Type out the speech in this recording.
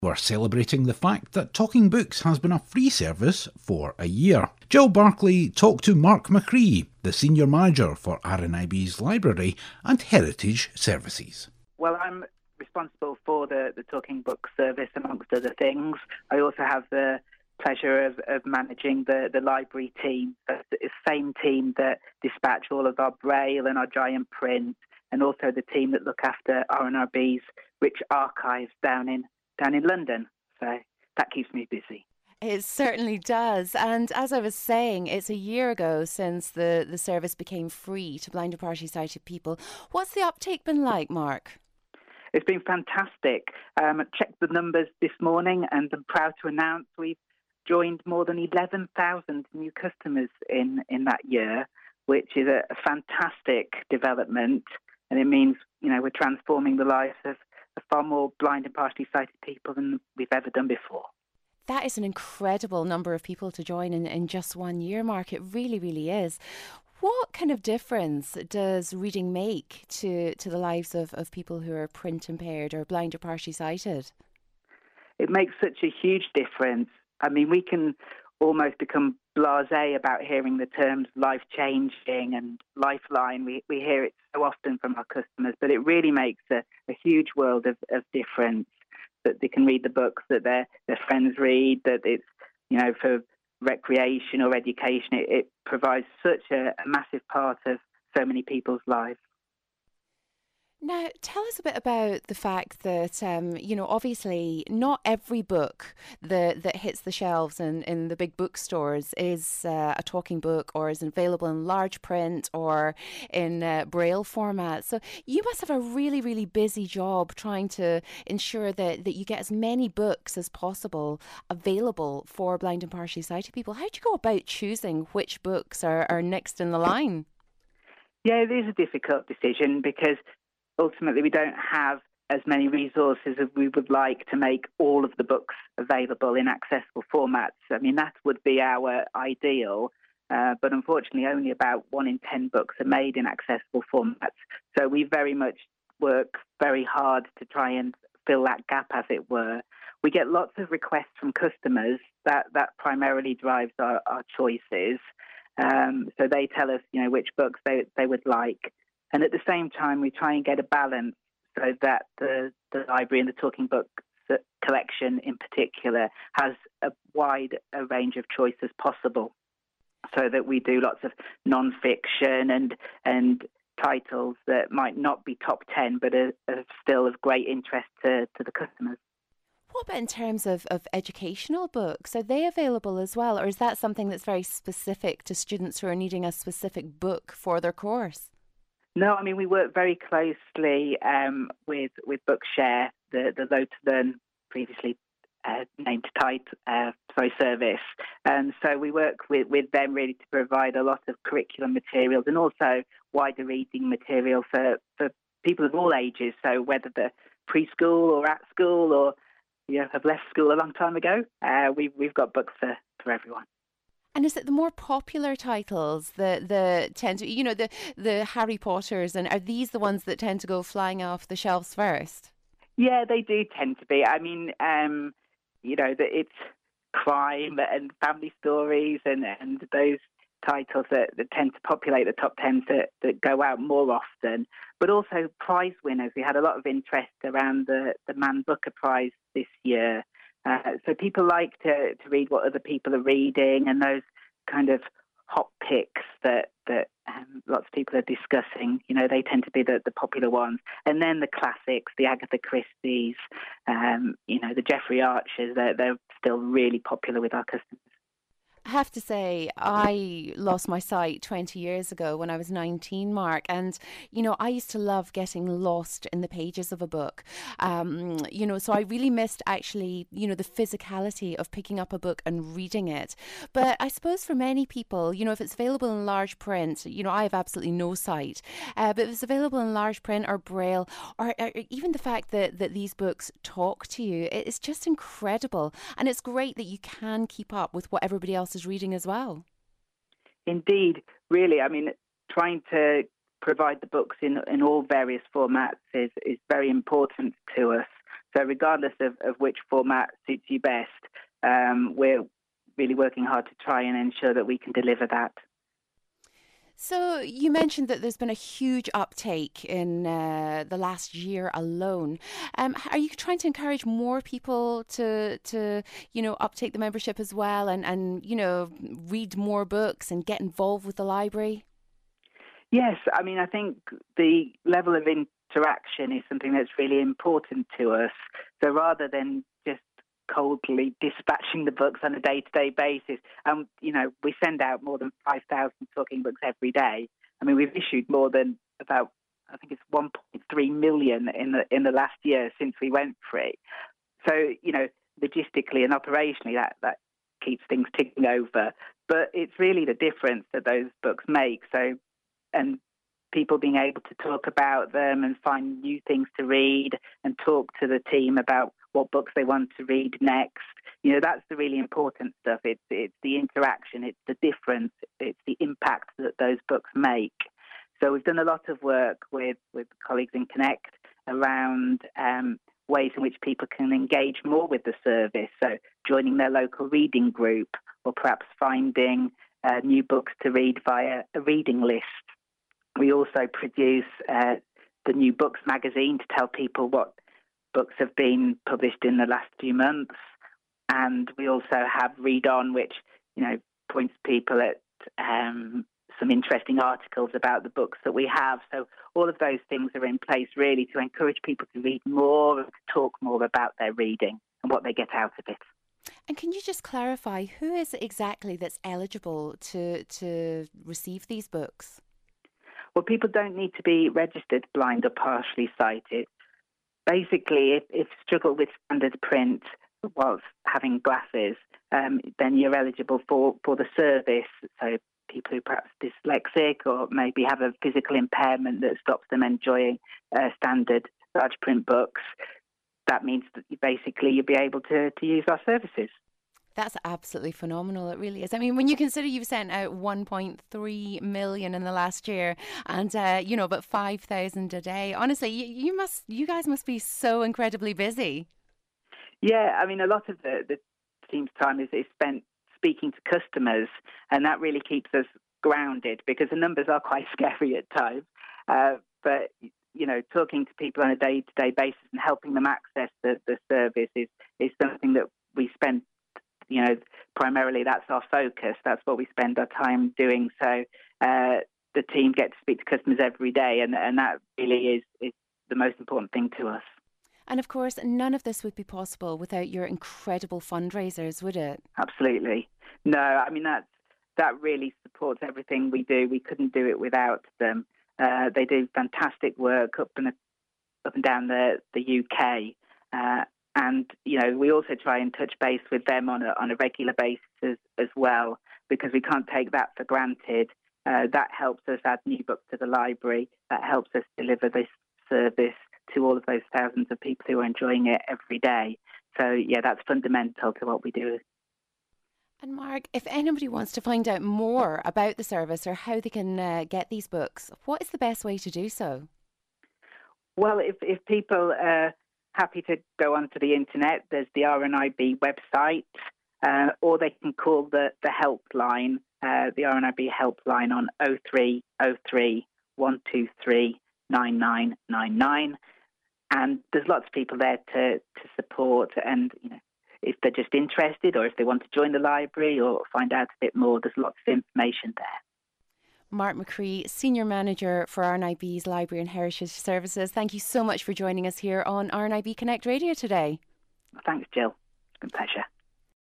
We're celebrating the fact that Talking Books has been a free service for a year. Jill Barclay talked to Mark McCree, the Senior Manager for RNIB's Library and Heritage Services. Well, I'm responsible for the Talking Book service, amongst other things. I also have the pleasure of managing the library team. It's the same team that dispatch all of our braille and our giant print, and also the team that look after RNRB's rich archives down in London. So that keeps me busy. It certainly does. And as I was saying, it's a year ago since the service became free to blind and partially sighted people. What's the uptake been like, Mark? It's been fantastic. I checked the numbers this morning and I'm proud to announce we've joined more than 11,000 new customers in that year, which is a fantastic development. And it means, we're transforming the lives of far more blind and partially sighted people than we've ever done before. That is an incredible number of people to join in just 1 year, Mark. It really, really is. What kind of difference does reading make to the lives of people who are print impaired or blind or partially sighted? It makes such a huge difference. I mean, we can almost become blasé about hearing the terms life-changing and lifeline. We hear it so often from our customers, but it really makes a huge world of difference, that they can read the books that their friends read, that it's, for recreation or education. It provides such a massive part of so many people's lives. Now, tell us a bit about the fact that, obviously not every book that hits the shelves in the big bookstores is a talking book or is available in large print or in braille format. So you must have a really, really busy job trying to ensure that you get as many books as possible available for blind and partially sighted people. How do you go about choosing which books are next in the line? Yeah, it is a difficult decision because ultimately we don't have as many resources as we would like to make all of the books available in accessible formats. I mean, that would be our ideal, but unfortunately only about 1 in 10 books are made in accessible formats. So we very much work very hard to try and fill that gap, as it were. We get lots of requests from customers that primarily drives our choices. So they tell us, which books they would like. And at the same time, we try and get a balance so that the library and the Talking Book collection in particular has a wide a range of choice as possible, so that we do lots of non-fiction and titles that might not be top 10 but are still of great interest to the customers. What about in terms of educational books? Are they available as well, or is that something that's very specific to students who are needing a specific book for their course? No, I mean, we work very closely with Bookshare, the Load to Learn, previously named service. And so we work with them really to provide a lot of curriculum materials and also wider reading material for people of all ages. So whether they're preschool or at school or have left school a long time ago, we've got books for everyone. And is it the more popular titles that tend to, the Harry Potters, and are these the ones that tend to go flying off the shelves first? Yeah, they do tend to be. I mean, it's crime and family stories and those titles that tend to populate the top 10 that go out more often, but also prize winners. We had a lot of interest around the Man Booker Prize this year. So people like to read what other people are reading, and those kind of hot picks that lots of people are discussing, they tend to be the popular ones. And then the classics, the Agatha Christie's, the Jeffrey Archers, they're still really popular with our customers. I have to say, I lost my sight 20 years ago when I was 19, Mark. And, I used to love getting lost in the pages of a book. So I really missed actually, the physicality of picking up a book and reading it. But I suppose for many people, if it's available in large print, I have absolutely no sight. But if it's available in large print or braille, or even the fact that these books talk to you, it's just incredible. And it's great that you can keep up with what everybody else is reading as well. Indeed, really. I mean, trying to provide the books in all various formats is very important to us. So regardless of which format suits you best, we're really working hard to try and ensure that we can deliver that. So you mentioned that there's been a huge uptake in the last year alone. Are you trying to encourage more people to uptake the membership as well and read more books and get involved with the library? Yes, I mean, I think the level of interaction is something that's really important to us. So rather than just coldly dispatching the books on a day-to-day basis, we send out more than 5,000 talking books every day. I mean, we've issued more than about, I think it's 1.3 million in the last year since we went free. So, logistically and operationally, that keeps things ticking over. But it's really the difference that those books make. So, and people being able to talk about them and find new things to read and talk to the team about what books they want to read next. That's the really important stuff. It's the interaction, it's the difference, it's the impact that those books make. So we've done a lot of work with colleagues in Connect around ways in which people can engage more with the service. So joining their local reading group, or perhaps finding new books to read via a reading list. We also produce the New Books magazine to tell people what books have been published in the last few months. And we also have Read On, which, points people at some interesting articles about the books that we have. So all of those things are in place really to encourage people to read more and to talk more about their reading and what they get out of it. And can you just clarify, who is it exactly that's eligible to receive these books? Well, people don't need to be registered blind or partially sighted. Basically, if you struggle with standard print whilst having glasses, then you're eligible for the service. So people who perhaps dyslexic or maybe have a physical impairment that stops them enjoying standard large print books, that means that you'll be able to use our services. That's absolutely phenomenal. It really is. I mean, when you consider you've sent out 1.3 million in the last year and, about 5,000 a day, honestly, you guys must be so incredibly busy. Yeah, I mean, a lot of the team's time is spent speaking to customers, and that really keeps us grounded because the numbers are quite scary at times. But talking to people on a day-to-day basis and helping them access the service is something that we spend. Primarily that's our focus. That's what we spend our time doing. So the team get to speak to customers every day, and that really is the most important thing to us. And of course, none of this would be possible without your incredible fundraisers, would it? Absolutely. No, I mean, that really supports everything we do. We couldn't do it without them. They do fantastic work up and down the UK. And, we also try and touch base with them on a regular basis as well, because we can't take that for granted. That helps us add new books to the library. That helps us deliver this service to all of those thousands of people who are enjoying it every day. So, yeah, that's fundamental to what we do. And Mark, if anybody wants to find out more about the service or how they can get these books, what is the best way to do so? Well, if people are happy to go onto the internet, there's the RNIB website, or they can call the helpline, the RNIB helpline on 0303 123 9999. And there's lots of people there to support. And, if they're just interested or if they want to join the library or find out a bit more, there's lots of information there. Mark McCree, Senior Manager for RNIB's Library and Heritage Services. Thank you so much for joining us here on RNIB Connect Radio today. Thanks, Jill. It's been a pleasure.